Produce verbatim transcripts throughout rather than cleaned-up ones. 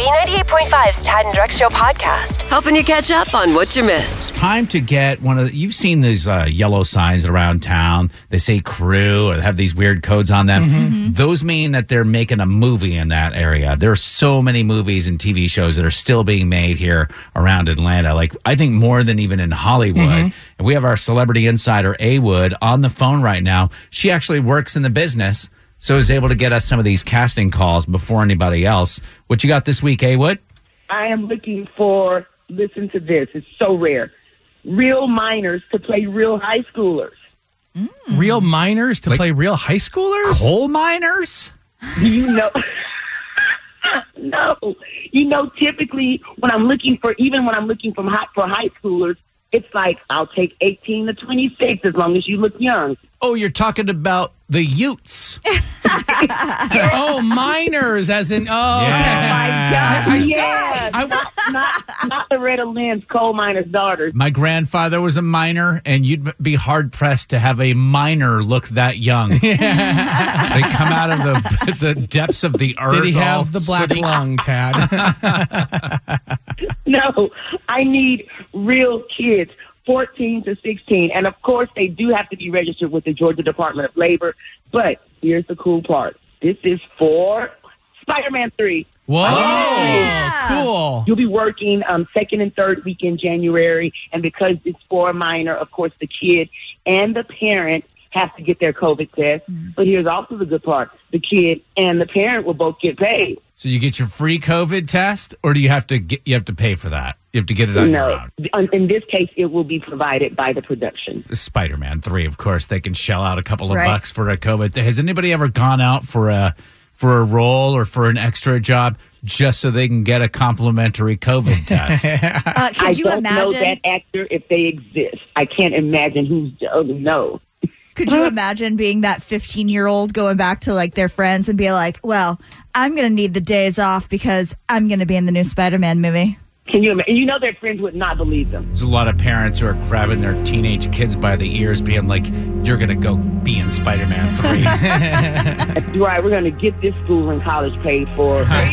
B ninety-eight point five's Tad and Drex Show podcast, helping you catch up on what you missed. Time to get one of the, you've seen these uh, yellow signs around town. They say crew or have these weird codes on them. Mm-hmm. Those mean that they're making a movie in that area. There are so many movies and T V shows that are still being made here around Atlanta. Like, I think more than even in Hollywood. Mm-hmm. And we have our celebrity insider, A. Wood, on the phone right now. She actually works in the business, so is able to get us some of these casting calls before anybody else. What you got this week, A. Wood? I am looking for, listen to this, it's so rare, real minors to play real high schoolers. Mm. Real minors to like play real high schoolers? Coal miners? You know, no. You know, typically when I'm looking for, even when I'm looking for high, for high schoolers, it's like, I'll take eighteen to twenty-six as long as you look young. Oh, you're talking about the Utes. Oh, minors, as in, oh. Yeah. Oh, my gosh, I, yes. I, not, not, not Loretta Lynn's coal miner's daughters. My grandfather was a miner, and you'd be hard-pressed to have a miner look that young. Yeah. They come out of the the depths of the earth. Did he have the black sooty. lung, Tad? No, I need real kids. fourteen to sixteen. And, of course, they do have to be registered with the Georgia Department of Labor. But here's the cool part. This is for Spider-Man three. Whoa, yeah. Cool. You'll be working um, second and third week in January. And because it's for a minor, of course, the kid and the parent have to get their COVID test. Mm-hmm. But here's also the good part. The kid and the parent will both get paid. So you get your free COVID test, or do you have to get, you have to pay for that? You have to get it on no. your own. In this case, it will be provided by the production. Spider-Man three, of course, they can shell out a couple of Right. bucks for a COVID. Has anybody ever gone out for a for a role or for an extra job just so they can get a complimentary COVID test? Uh, could I you don't imagine? know that actor if they exist. I can't imagine who's. Oh, no. Could you imagine being that fifteen-year-old going back to like their friends and be like, "Well, I'm going to need the days off because I'm going to be in the new Spider-Man movie." Can you imagine? You know their friends would not believe them. There's a lot of parents who are grabbing their teenage kids by the ears, being like, "You're going to go be in Spider-Man three." That's right. We're going to get this school and college paid for. There you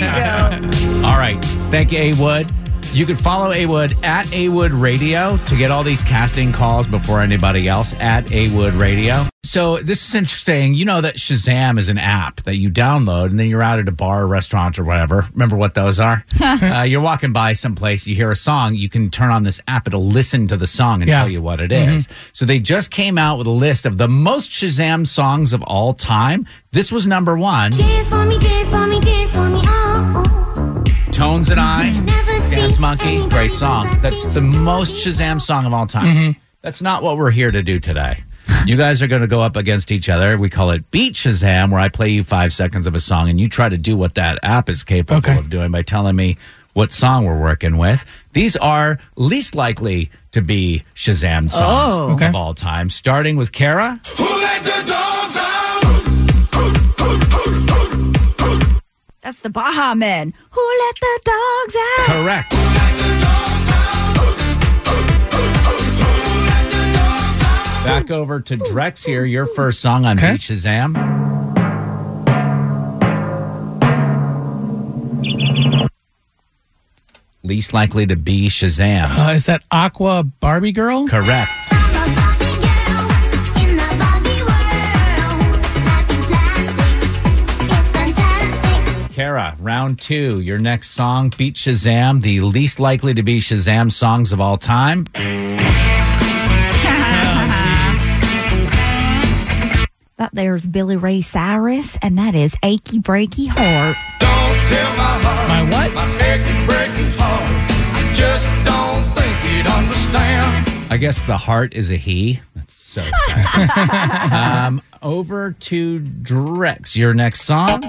go. All right. Thank you, A. Wood. You can follow A. Wood at A. Wood Radio to get all these casting calls before anybody else at A. Wood Radio. So this is interesting. You know that Shazam is an app that you download, and then you're out at a bar or restaurant or whatever. Remember what those are? uh, you're walking by someplace, you hear a song, you can turn on this app. It'll listen to the song and Yeah. tell you what it is. Mm-hmm. So they just came out with a list of the most Shazam songs of all time. This was number one. Dance for me, dance for me, dance for me, oh, oh. Tones and I, Never seen Dance Monkey, anybody great song. do that That's the thing to me. most Shazam song of all time. Mm-hmm. That's not what we're here to do today. You guys are going to go up against each other. We call it Beat Shazam, where I play you five seconds of a song, and you try to do what that app is capable Okay. of doing by telling me what song we're working with. These are least likely to be Shazam songs Oh. Okay. of all time, starting with Kara. Who let the dogs out? That's the Baha Men. Who let the dogs out? Correct. Back over to Drex here, your first song on Okay. Beat Shazam. Least likely to be Shazam. Uh, is that Aqua Barbie Girl? Correct. I'm a Barbie girl in the Barbie world. Life in plastic, it's fantastic. Kara, round two, your next song, Beat Shazam, the least likely to be Shazam songs of all time. That there's Billy Ray Cyrus, and that is Achy Breaky Heart. Don't tell my heart. My what? My achy, breaky heart. I just don't think he'd understand. I guess the heart is a he. That's so sad. um, over to Drex, your next song.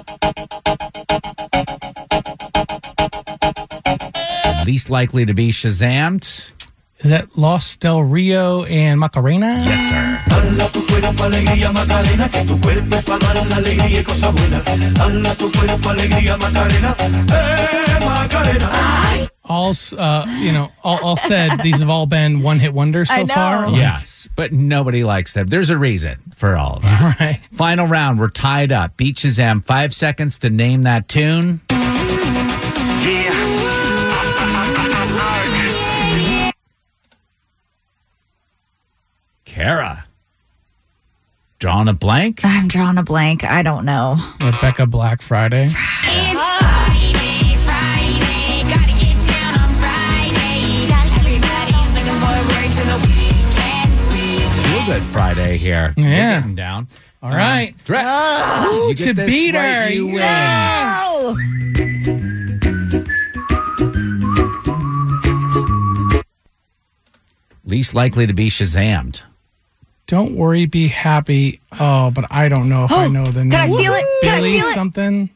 Least likely to be Shazammed. Is that Los Del Rio and Macarena? Yes, sir. Dala tu cuerpo alegría Macarena, que tu cuerpo es para dar la alegría y cosa buena. Dala tu cuerpo alegría Macarena, eh Macarena. All, uh, you know, all, all said, these have all been one-hit wonders so I know. far. Yes, but nobody likes them. There's a reason for all of that. Right. Final round, we're tied up. Beat Shazam, five seconds to name that tune. Kara. Drawing a blank? I'm drawing a blank. I don't know. Rebecca Black Friday. It's Friday, Friday, gotta get down on Friday. Everybody's looking forward to the weekend. Feel good Friday here. Yeah. We're getting down. All right. Drex. Ooh, you get to this beat right, her. you Yes. win. Least likely to be Shazammed. Don't worry, be happy. Oh, but I don't know if I know the name. Can I steal it? Can I Billy steal it? something?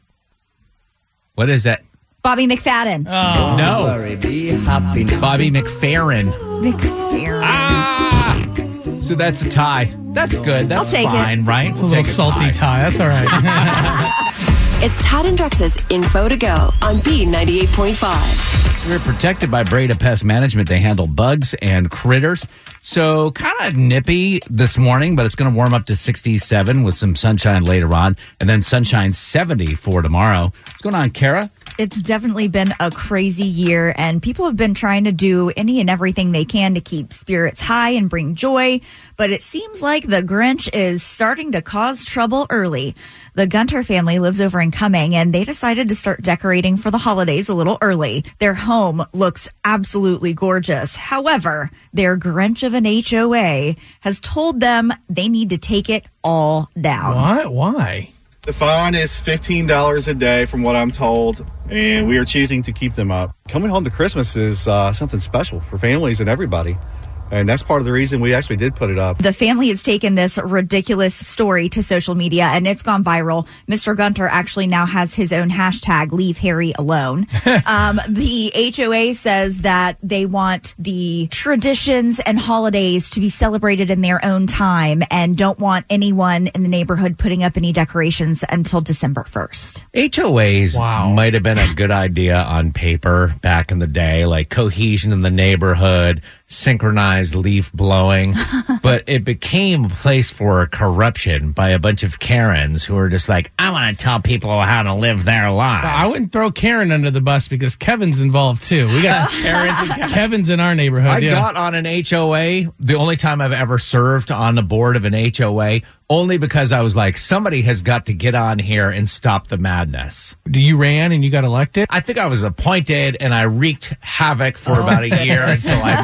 What is that? Bobby McFadden. Oh. No. Worry, be happy. Bobby McFerrin. McFerrin. Ah! So that's a tie. That's good. That's I'll take it. fine, right? It's a little salty tie. That's all right. It's Tad and Drex's Info to Go on B ninety-eight point five. We're protected by Breda Pest Management. They handle bugs and critters. So kind of nippy this morning, but it's going to warm up to sixty-seven with some sunshine later on. And then sunshine seventy for tomorrow. What's going on, Kara? It's definitely been a crazy year, and people have been trying to do any and everything they can to keep spirits high and bring joy. But it seems like the Grinch is starting to cause trouble early. The Gunter family lives over in Cumming, and they decided to start decorating for the holidays a little early. Their home looks absolutely gorgeous. However, their Grinch of an H O A has told them they need to take it all down. What? Why? The fine is fifteen dollars a day from what I'm told, and we are choosing to keep them up. Coming home to Christmas is uh, something special for families and everybody. And that's part of the reason we actually did put it up. The family has taken this ridiculous story to social media, and it's gone viral. Mister Gunter actually now has his own hashtag, Leave Harry Alone. um, the H O A says that they want the traditions and holidays to be celebrated in their own time and don't want anyone in the neighborhood putting up any decorations until December first. H O As Wow. might have been a good idea on paper back in the day, like cohesion in the neighborhood, synchronized leaf blowing, but it became a place for corruption by a bunch of Karens who are just like, I want to tell people how to live their lives. I wouldn't throw Karen under the bus because Kevin's involved too. We got Karen's and Kevin's in our neighborhood. I yeah. got on an H O A, the only time I've ever served on the board of an H O A, only because I was like, somebody has got to get on here and stop the madness. Do you ran and you got elected? I think I was appointed and I wreaked havoc for about a year until I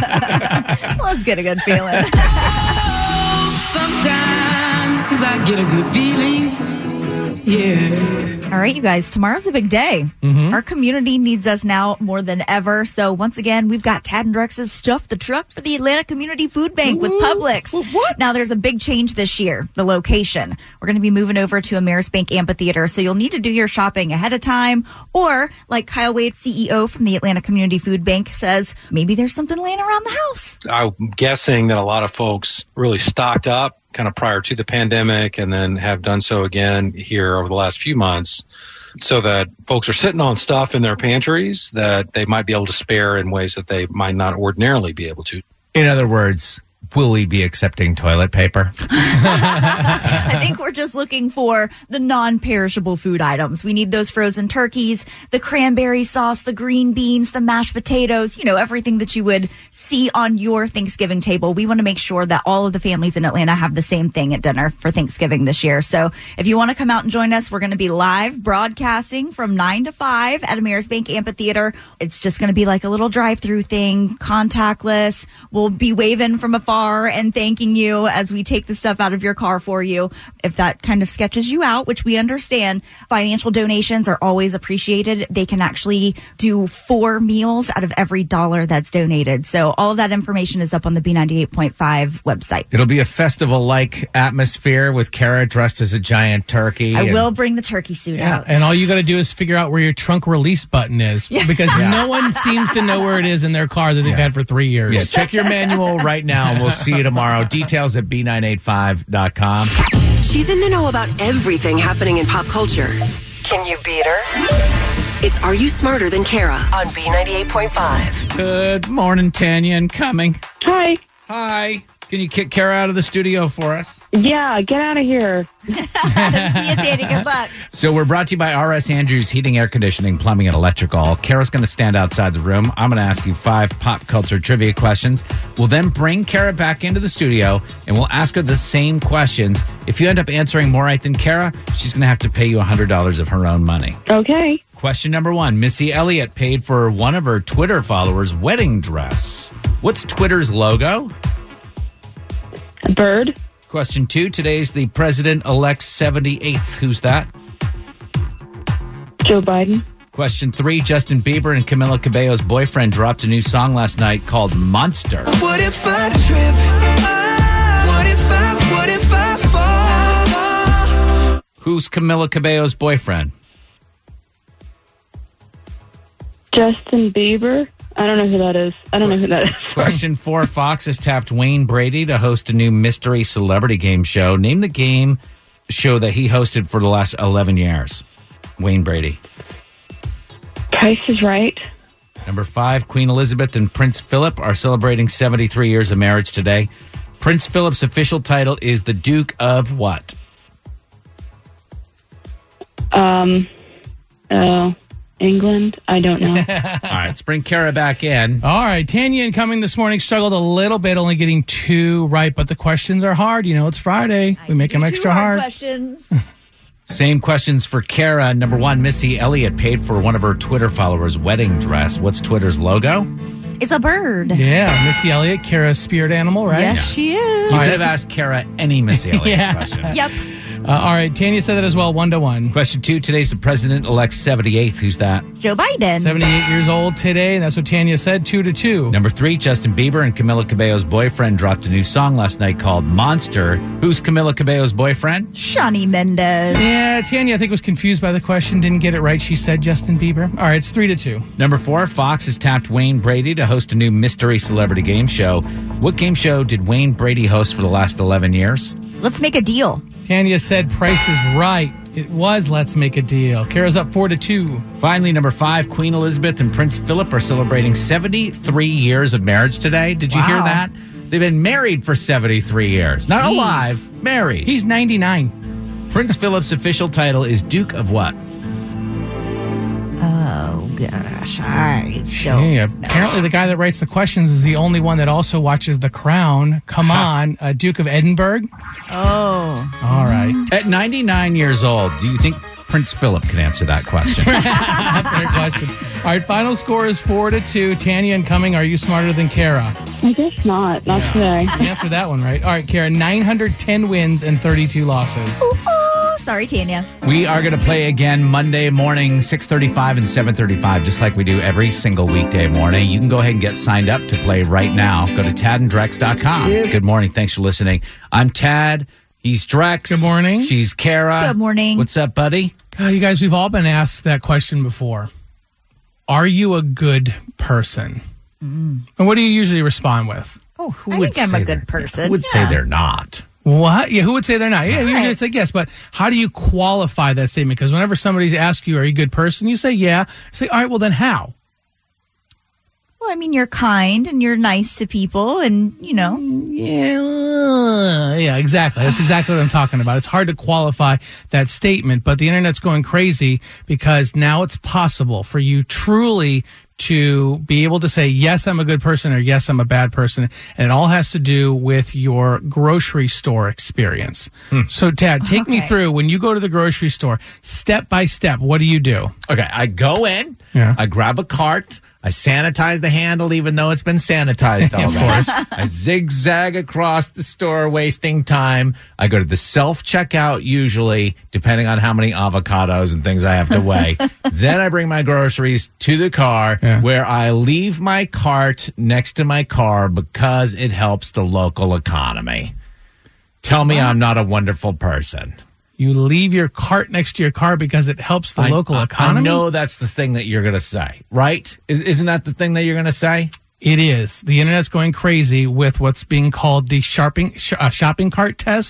moved. Well, let's get a good feeling. Sometimes I get a good feeling. Yeah. All right, you guys, tomorrow's a big day. Mm-hmm. Our community needs us now more than ever. So once again, we've got Tad and Drex's Stuff the Truck for the Atlanta Community Food Bank with Publix. What? Now, there's a big change this year, the location. We're going to be moving over to Ameris Bank Amphitheater, so you'll need to do your shopping ahead of time. Or, like Kyle Wade, C E O from the Atlanta Community Food Bank, says, maybe there's something laying around the house. I'm guessing that a lot of folks really stocked up kind of prior to the pandemic and then have done so again here over the last few months, so that folks are sitting on stuff in their pantries that they might be able to spare in ways that they might not ordinarily be able to. In other words, will we be accepting toilet paper? I think we're just looking for the non-perishable food items. We need those frozen turkeys, the cranberry sauce, the green beans, the mashed potatoes, you know, everything that you would see on your Thanksgiving table. We want to make sure that all of the families in Atlanta have the same thing at dinner for Thanksgiving this year. So if you want to come out and join us, we're going to be live broadcasting from nine to five at Ameris Bank Amphitheater. It's just going to be like a little drive-through thing, contactless. We'll be waving from afar and thanking you as we take the stuff out of your car for you. If that kind of sketches you out, which we understand, financial donations are always appreciated. They can actually do four meals out of every dollar that's donated. So all of that information is up on the B ninety-eight point five website. It'll be a festival-like atmosphere with Kara dressed as a giant turkey. I and- will bring the turkey suit Yeah, out. and all you got to do is figure out where your trunk release button is because no one seems to know where it is in their car that they've had for three years. Yeah, check your manual right now, and we'll see you tomorrow. Details at B nine eight five dot com. She's in the know about everything happening in pop culture. Can you beat her? It's Are You Smarter Than Kara on B ninety-eight point five. Good morning, Tanya, and coming. Hi. Hi. Can you kick Kara out of the studio for us? Yeah, get out of here. See you, Danny. Good luck. So we're brought to you by R S Andrews Heating, Air Conditioning, Plumbing, and Electrical. Kara's going to stand outside the room. I'm going to ask you five pop culture trivia questions. We'll then bring Kara back into the studio, and we'll ask her the same questions. If you end up answering more right than Kara, she's going to have to pay you one hundred dollars of her own money. Okay. Question number one. Missy Elliott paid for one of her Twitter followers' wedding dress. What's Twitter's logo? A bird. Question two. Today's the president-elect's seventy-eighth. Who's that? Joe Biden. Question three. Justin Bieber and Camila Cabello's boyfriend dropped a new song last night called Monster. What if I trip? Ah, what if I, what if I fall? Who's Camila Cabello's boyfriend? Justin Bieber. I don't know who that is. I don't know who that is. Question four. Fox has tapped Wayne Brady to host a new mystery celebrity game show. Name the game show that he hosted for the last eleven years. Wayne Brady. Price is Right. Number five. Queen Elizabeth and Prince Philip are celebrating seventy-three years of marriage today. Prince Philip's official title is the Duke of what? Um. Oh. England? I don't know. All right, let's bring Kara back in. All right, Tanya incoming this morning struggled a little bit, only getting two right, but the questions are hard. You know, it's Friday. We make them extra hard. Questions. Same questions for Kara. Number one, Missy Elliott paid for one of her Twitter followers' wedding dress. What's Twitter's logo? It's a bird. Yeah, Missy Elliott, Kara's spirit animal, right? Yes, she is. You right, could have asked Kara any Missy Elliott Yeah. question. Yep. Uh, all right, Tanya said that as well, one to one. Question two, today's the president-elect's seventy-eighth. Who's that? Joe Biden. seventy-eight years old today. That's what Tanya said, two to two. Number three, Justin Bieber and Camila Cabello's boyfriend dropped a new song last night called Monster. Who's Camila Cabello's boyfriend? Shawn Mendes. Yeah, Tanya, I think, was confused by the question, didn't get it right. She said Justin Bieber. All right, it's three to two. Number four, Fox has tapped Wayne Brady to host a new mystery celebrity game show. What game show did Wayne Brady host for the last eleven years? Let's make a deal. Tanya said Price is Right. It was Let's Make a Deal. Kara's up four to two. Finally, number five, Queen Elizabeth and Prince Philip are celebrating seventy-three years of marriage today. Did you Wow. hear that? They've been married for seventy-three years. Not Jeez. alive, married. He's ninety-nine. Prince Philip's official title is Duke of what? Oh, gosh. I don't Hey, know. apparently the guy that writes the questions is the only one that also watches The Crown. Come on, uh, Duke of Edinburgh. Oh. All right. At ninety-nine years old, do you think Prince Philip can answer that question? Fair question. All right, final score is four to two. Tanya incoming. Are you smarter than Kara? I guess not. Not today. You answered that one right. All right, Kara, nine hundred ten wins and thirty-two losses. Ooh, ooh. Sorry, Tanya. We are going to play again Monday morning, six thirty-five and seven thirty-five, just like we do every single weekday morning. You can go ahead and get signed up to play right now. Go to tad and drex dot com. Good morning. Thanks for listening. I'm Tad. He's Drex. Good morning. She's Kara. Good morning. What's up, buddy? Uh, you guys, we've all been asked that question before. Are you a good person? Mm. And what do you usually respond with? Oh, who I would think I'm say a good they're- person. Who would Yeah. say they're not? What? Yeah, who would say they're not? Yeah, usually Right. it's like yes, but how do you qualify that statement? Because whenever somebody asks you, are you a good person? You say, yeah. Say, all right, well, then how? Well, I mean, you're kind and you're nice to people and, you know. Yeah, yeah, exactly. That's exactly what I'm talking about. It's hard to qualify that statement, but the internet's going crazy because now it's possible for you truly to be able to say, yes, I'm a good person or yes, I'm a bad person. And it all has to do with your grocery store experience. Hmm. So, Tad, take me Okay. through when you go to the grocery store, step by step, what do you do? Okay, I go in, Yeah. I grab a cart, I sanitize the handle even though it's been sanitized Of already. course. I zigzag across the store, wasting time. I go to the self-checkout usually, depending on how many avocados and things I have to weigh. Then I bring my groceries to the car Yeah. where I leave my cart next to my car because it helps the local economy. Tell me I'm not a wonderful person. You leave your cart next to your car because it helps the I- local I, economy? I know that's the thing that you're going to say, right? Is, isn't that the thing that you're going to say? It is. The internet's going crazy with what's being called the shopping sh- uh, shopping cart test.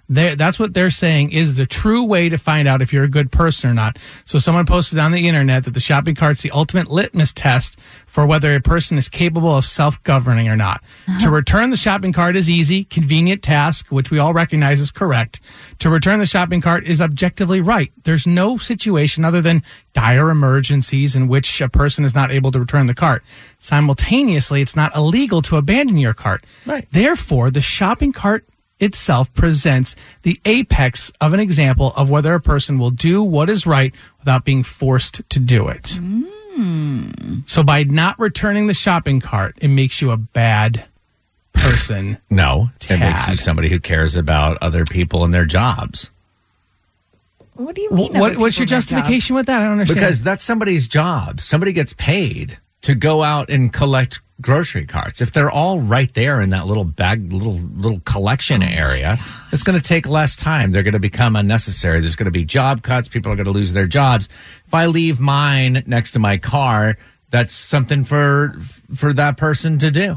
They're, that's what they're saying is the true way to find out if you're a good person or not. So someone posted on the internet that the shopping cart's the ultimate litmus test for whether a person is capable of self-governing or not. To return the shopping cart is easy, convenient task, which we all recognize is correct. To return the shopping cart is objectively right. There's no situation other than dire emergencies in which a person is not able to return the cart. Simultaneously, it's not illegal to abandon your cart. Right. Therefore, the shopping cart itself presents the apex of an example of whether a person will do what is right without being forced to do it. Mm. So by not returning the shopping cart, it makes you a bad person. No, Tad. it makes you somebody who cares about other people and their jobs. What do you mean? What, other what's your people in their justification jobs? with that? I don't understand. Because that's somebody's job. Somebody gets paid to go out and collect grocery carts. If they're all right there in that little bag, little little collection Oh area, it's going to take less time. They're going to become unnecessary. There's going to be job cuts. People are going to lose their jobs. If I leave mine next to my car, that's something for for that person to do.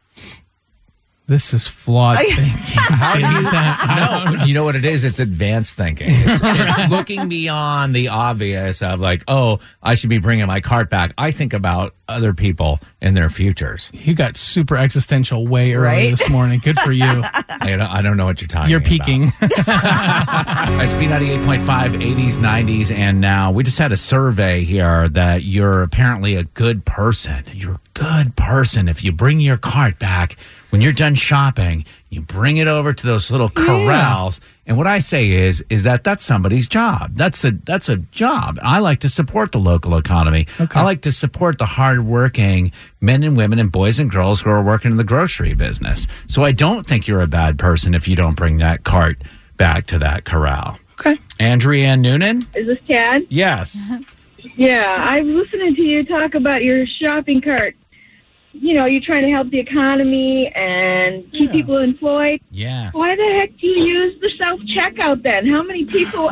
This is flawed thinking. How do you, no, you know what it is? It's advanced thinking. It's, it's looking beyond the obvious of like, oh, I should be bringing my cart back. I think about other people and their futures. You got super existential way early Right? this morning. Good for you. I don't, I don't know what you're talking You're about. peaking. It's B ninety-eight point five, eighties, nineties, and now. We just had a survey here that you're apparently a good person. You're a good person if you bring your cart back when you're done shopping. You bring it over to those little corrals. And what I say is, is that that's somebody's job. That's a that's a job. I like to support the local economy. Okay. I like to support the hardworking men and women and boys and girls who are working in the grocery business. So I don't think you're a bad person if you don't bring that cart back to that corral. Okay. Andrea Noonan? Is this Tad? Yes. Yeah, I was listening to you talk about your shopping cart. You know, you're trying to help the economy and keep people employed. Yes. Why the heck do you use the self-checkout then? How many people are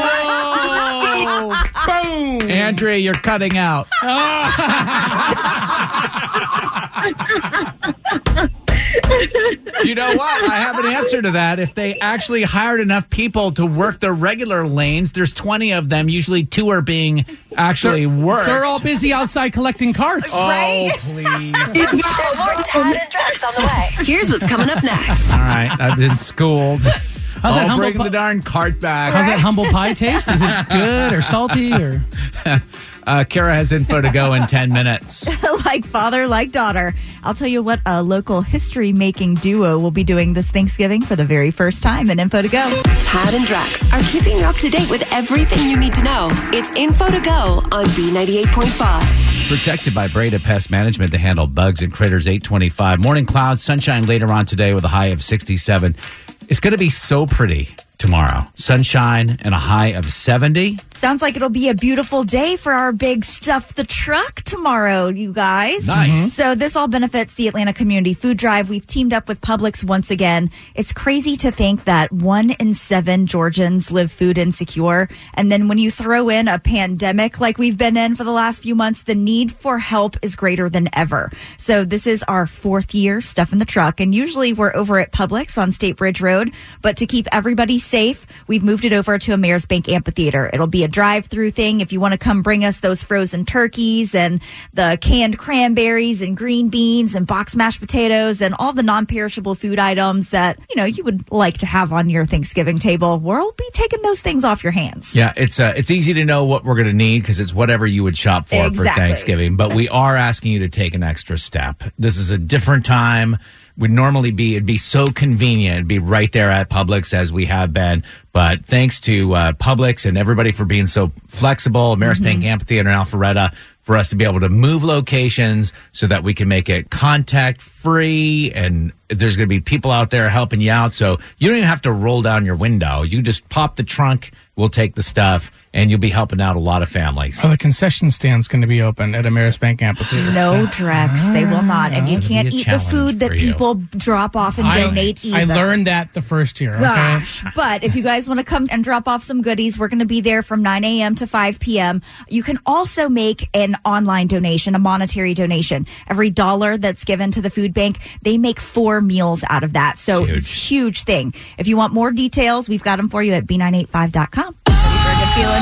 not? Boom! Andrea, you're cutting out. You know what? I have an answer to that. If they actually hired enough people to work the regular lanes, there's twenty of them. Usually two are being actually worked. They're all busy outside collecting carts. Oh, please. There's more Tad and Drex on the way. Here's what's coming up next. All right. I've been schooled. How's that I'll humble bring pi- the darn cart back. How's that humble pie taste? Is it good or salty or? Uh, Kara has info to go in ten minutes. Like father, like daughter. I'll tell you what a local history-making duo will be doing this Thanksgiving for the very first time in Info to Go. Tad and Drex are keeping you up to date with everything you need to know. It's Info to Go on B ninety-eight point five. Protected by Breda Pest Management to handle bugs and critters. Eight twenty-five. Morning clouds, sunshine later on today with a high of sixty-seven. It's going to be so pretty tomorrow. Sunshine and a high of seventy. Sounds like it'll be a beautiful day for our big Stuff the Truck tomorrow, you guys. Nice. So this all benefits the Atlanta Community Food Drive. We've teamed up with Publix once again. It's crazy to think that one in seven Georgians live food insecure. And then when you throw in a pandemic like we've been in for the last few months, the need for help is greater than ever. So this is our fourth year Stuff in the Truck. And usually we're over at Publix on State Bridge Road. But to keep everybody safe, we've moved it over to Ameris Bank Amphitheater. It'll be a drive-through thing. If you want to come bring us those frozen turkeys and the canned cranberries and green beans and boxed mashed potatoes and all the non-perishable food items that, you know, you would like to have on your Thanksgiving table, we'll be taking those things off your hands. Yeah, it's uh, it's easy to know what we're going to need because it's whatever you would shop for for Exactly. Thanksgiving. But we are asking you to take an extra step. This is a different time. Would normally be, it'd be so convenient. It'd be right there at Publix as we have been. But thanks to uh, Publix and everybody for being so flexible, Ameris Mm-hmm. Bank Amphitheater in Alpharetta, for us to be able to move locations so that we can make it contact free. And there's going to be people out there helping you out. So you don't even have to roll down your window. You just pop the trunk. We'll take the stuff and you'll be helping out a lot of families. Are the concession stands going to be open at Ameris Bank Amphitheater? No, Drex, they will not. And you That'll can't be a eat the challenge food that for you. people drop off and I, donate either. I learned that the first year. Gosh. Okay. But if you guys want to come and drop off some goodies, we're going to be there from nine a.m. to five p.m. You can also make an online donation, a monetary donation. Every dollar that's given to the food bank, they make four meals out of that. So Huge. it's a huge thing. If you want more details, we've got them for you at b nine eight five dot com. Ready for a good feeling?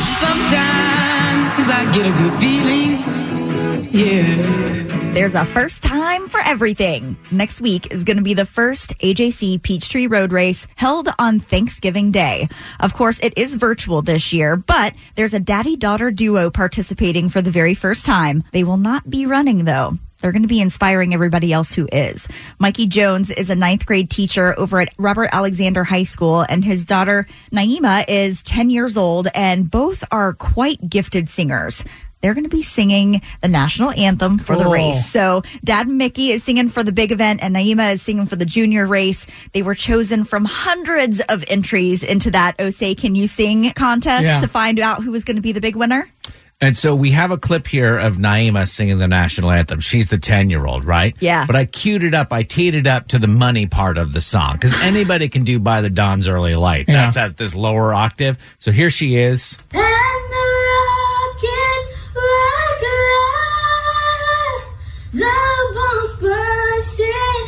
Sometimes I get a good feeling. Yeah. There's a first time for everything. Next week is going to be the first A J C Peachtree Road Race held on Thanksgiving Day. Of course, it is virtual this year, but there's a daddy-daughter duo participating for the very first time. They will not be running, though. They're going to be inspiring everybody else who is. Mikey Jones is a ninth grade teacher over at Robert Alexander High School, and his daughter Naima is ten years old, and both are quite gifted singers. They're going to be singing the national anthem for the Cool. race. So Dad Mickey is singing for the big event, and Naima is singing for the junior race. They were chosen from hundreds of entries into that Oh Say Can You Sing contest Yeah. to find out who was going to be the big winner. And so we have a clip here of Naima singing the national anthem. She's the ten-year-old, right? Yeah. But I queued it up. I teed it up to the money part of the song because anybody can do By the Dawn's Early Light. Yeah. That's at this lower octave. So here she is. And the rockets rock alive, the bombs bursting,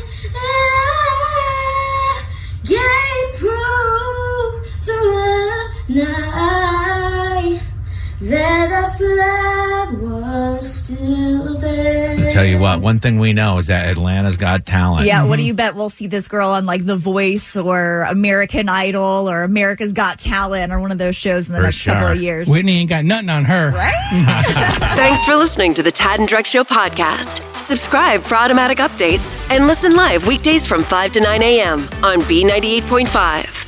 and I gave proof through the night that the flag was still there. I'll tell you what, one thing we know is that Atlanta's got talent. Yeah, what do you bet we'll see this girl on like The Voice or American Idol or America's Got Talent or one of those shows in the For next couple sure. of years? Whitney ain't got nothing on her. Thanks for listening to the Tad and Drex Show podcast. Subscribe for automatic updates and listen live weekdays from five to nine a.m. on B ninety-eight point five.